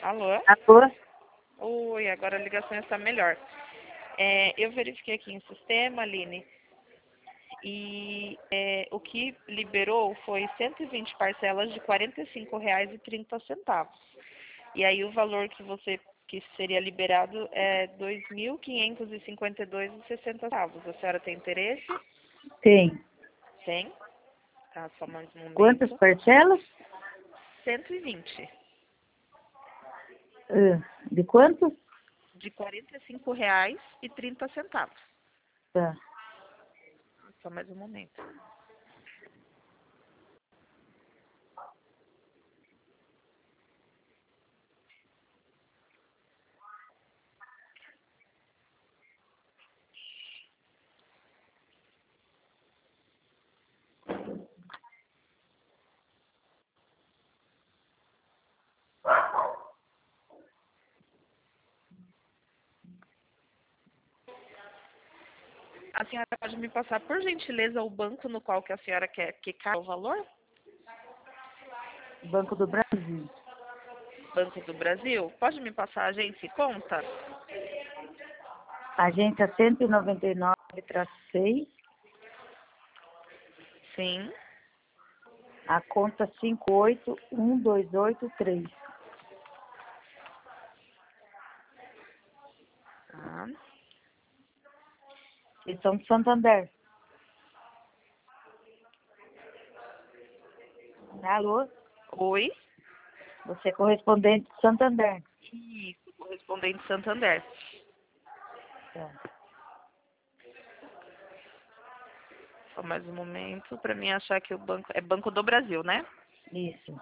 Alô? Alô? Oi, agora a ligação está melhor. Eu verifiquei aqui em sistema, Aline, e o que liberou foi 120 parcelas de R$ 45,30. E aí o valor que seria liberado é R$ 2.552,60. A senhora tem interesse? Tem. Tem? Tá, só mais um momento. Quantas parcelas? 120. De quanto? De R$ 45,30. Tá. Só mais um momento. A senhora pode me passar, por gentileza, o banco no qual que a senhora quer que caiba o valor? Banco do Brasil. Banco do Brasil? Pode me passar a agência e conta? Agência 199-6, Sim. a conta 581283. Tá. Eles são de Santander. Alô? Oi? Você é correspondente de Santander. Isso, correspondente Santander. Tá. Só mais um momento para mim achar que o banco é Banco do Brasil, né? Isso.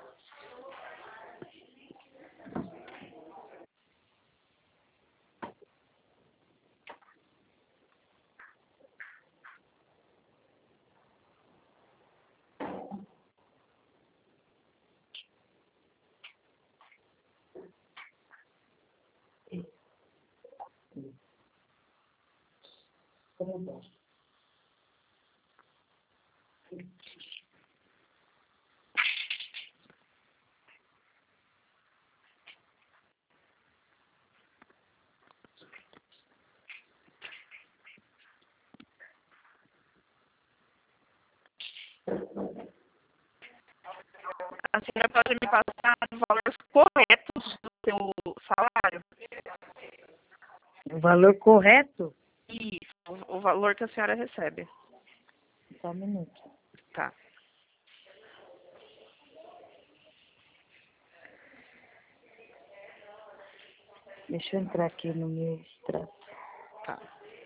A senhora pode me passar os valores corretos do seu salário? O valor correto? Isso, o valor que a senhora recebe. Só um minuto. Tá. Deixa eu entrar aqui no meu extrato. Tá.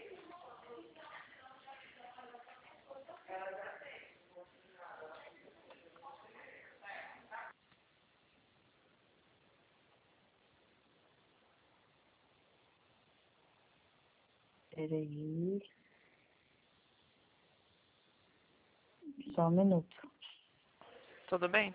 Peraí. Só um minuto. Tudo bem?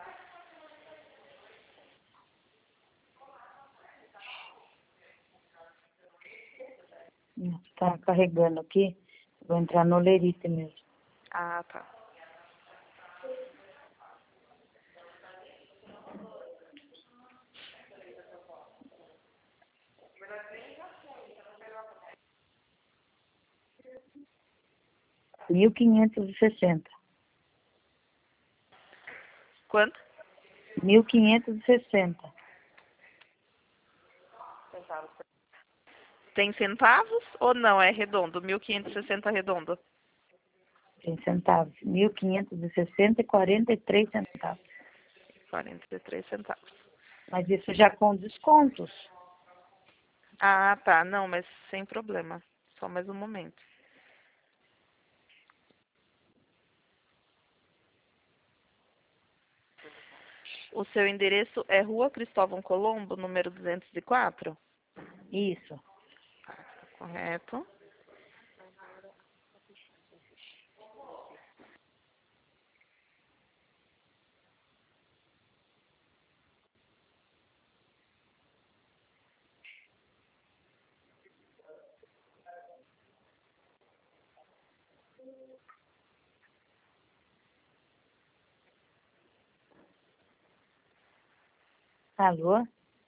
Tá carregando aqui. Vou entrar no Lerite mesmo. Ah, tá. R$ 1.560. Quanto? 1.560. Tem centavos ou não? É redondo? 1.560 redondo. Tem centavos. 1.560,43 centavos. 43 centavos. Mas isso já com descontos. Ah, tá. Não, mas sem problema. Só mais um momento. O seu endereço é Rua Cristóvão Colombo, número 204? Isso. Correto. Alô?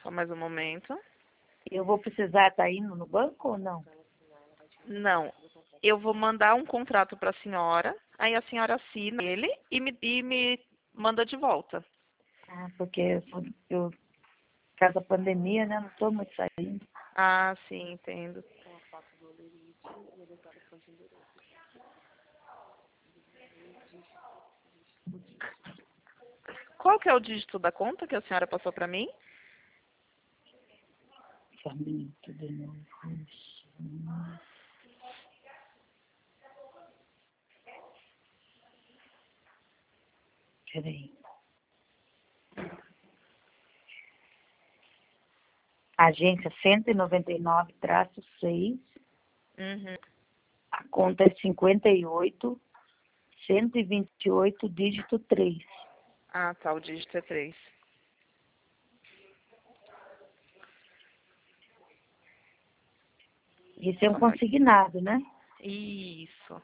Só mais um momento. Eu vou precisar estar indo no banco ou não? Não, eu vou mandar um contrato para a senhora, aí a senhora assina ele e me manda de volta. Ah, porque por causa da pandemia, né? Não estou muito saindo. Ah, sim, entendo. Qual que é o dígito da conta que a senhora passou para mim? Só um minuto de novo. Peraí. Agência 199-6. Uhum. A conta é 58-128, dígito 3. Ah, tá, o dígito é 3. Isso é um consignado, né? Isso.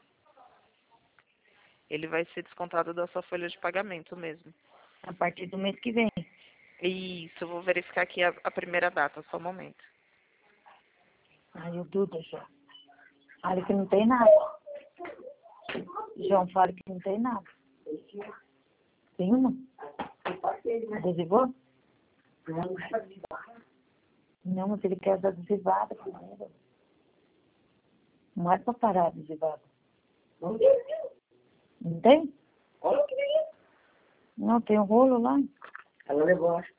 Ele vai ser descontado da sua folha de pagamento mesmo. A partir do mês que vem. Isso, eu vou verificar aqui a primeira data, só um momento. Aí o Duda já. Fala que não tem nada. João fala que não tem nada. Tem uma? Adesivou? Não, mas ele quer dar adesivada primeiro. Não é pra parar adesivada. Não tem? Não, tem um rolo lá. Ela levou, acho.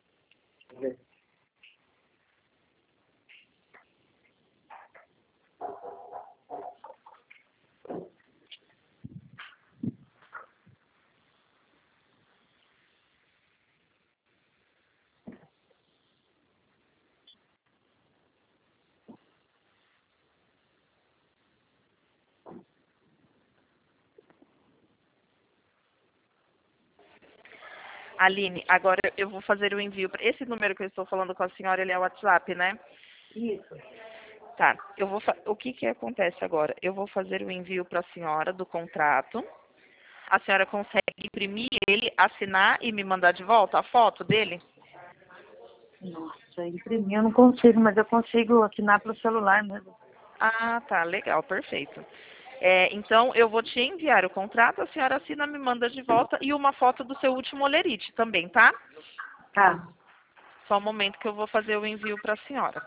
Aline, agora eu vou fazer o envio. Esse número que eu estou falando com a senhora, ele é o WhatsApp, né? Isso. Tá, o que que acontece agora? Eu vou fazer o envio para a senhora do contrato. A senhora consegue imprimir ele, assinar e me mandar de volta a foto dele? Nossa, imprimir eu não consigo, mas eu consigo assinar pelo celular mesmo. Ah, tá, legal, perfeito. Então, eu vou te enviar o contrato, a senhora assina, me manda de volta e uma foto do seu último olerite também, tá? Tá. Só um momento que eu vou fazer o envio para a senhora.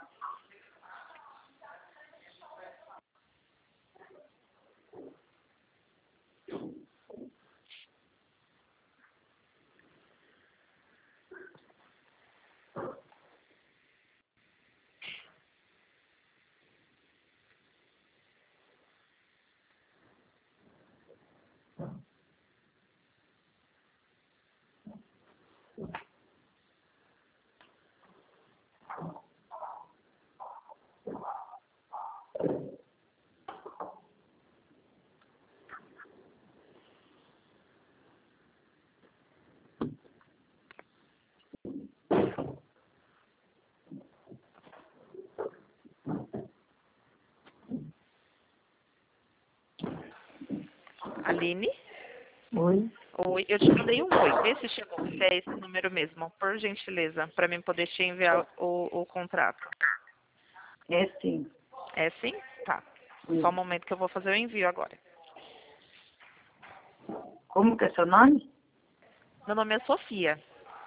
Aline? Oi? Oi, eu te mandei um oi. Vê se chegou, se é esse número mesmo, por gentileza, para mim poder te enviar o contrato. É sim. É sim? Tá. Só um momento que eu vou fazer o envio agora. Como que é seu nome? Meu nome é Sofia.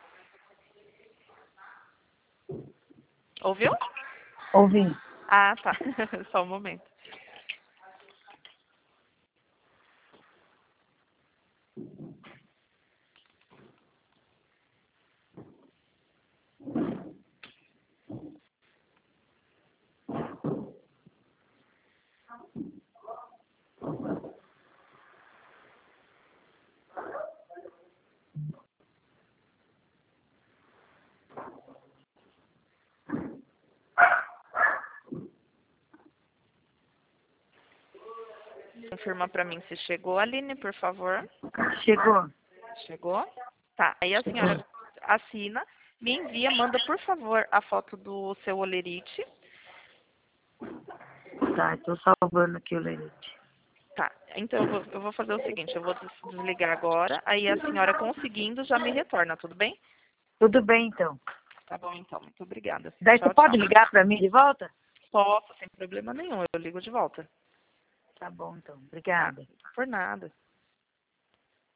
Ouviu? Ouvi. Ah, tá. Só um momento. Confirma para mim se chegou, Aline, por favor. Chegou. Chegou? Tá. Aí a senhora assina, me envia, manda, por favor, a foto do seu olerite. Tá, estou salvando aqui o lerite. Tá. Então eu vou fazer o seguinte, eu vou desligar agora, aí a senhora conseguindo já me retorna, tudo bem? Tudo bem, então. Tá bom, então. Muito obrigada. Daí Tchau, você pode tchau. ligar para mim de volta? Posso, sem problema nenhum. Eu ligo de volta. Tá bom, então. Obrigada. Por nada.